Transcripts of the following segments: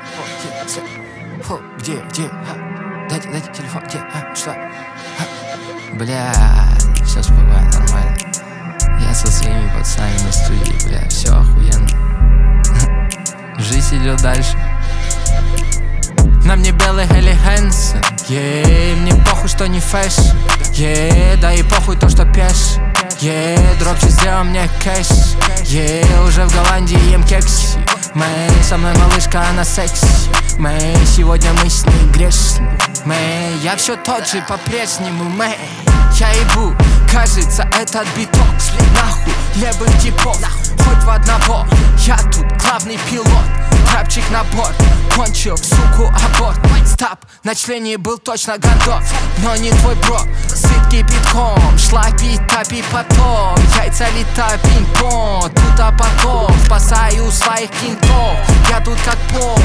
Где? Дайте телефон, где? Что? Бля, все всплывает нормально. Я со своими пацанами на студии, бля, все охуенно. Жизнь идет дальше. На мне белый Helly Hansen, мне похуй, что не фэш, да и похуй то, что пеш, дропчик сделал мне кэш, уже в Голландии ем кекси. Со мной малышка, она секси, сегодня мы с ней грешны. Я все тот же по-прежнему, я ебу, кажется, этот биток нахуй левых типов, хоть в одного. Я тут главный пилот, трапчик на борт, кончил, суку, аборт. Стоп, на члене был точно готов, но не твой бро. Сыт кипятком, шла пить, топи потом. Яйца лета, пинг-понг, тут потом спасаю своих кинтов. Я тут как поп.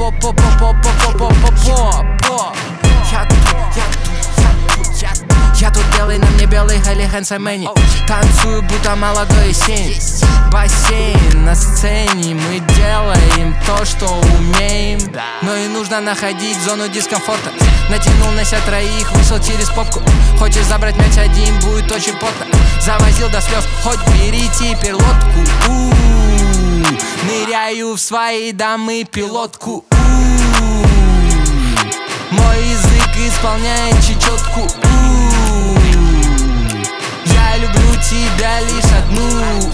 Я тут белый, на мне белый Helly Hansen. Танцую, будто молодой сень. Бассейн на сцене, мы делаем то, что умеем. Но и нужно находить зону дискомфорта. Натянул на себя троих, вышел через попку. Хочешь забрать мяч один, будет очень плотно. Завозил до слез, хоть бери теперь лодку. Ныряю в свои дамы пилотку. Мой язык исполняет чечетку. Я люблю тебя лишь одну.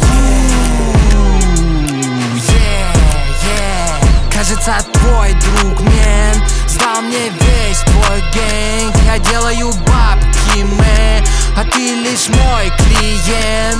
Кажется, твой друг мен сдал мне весь твой гэнг. Я делаю бабки, а ты лишь мой клиент.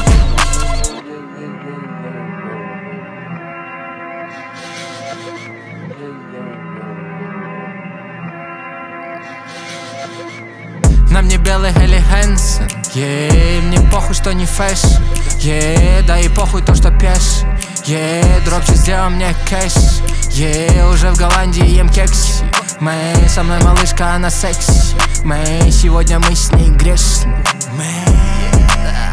На мне белый Helly Hansen, мне похуй, что не фэш, да и похуй то, что пеш, дропчик сделал мне кэш, уже в Голландии ем кекси. Со мной малышка, она секси, сегодня мы с ней грешны.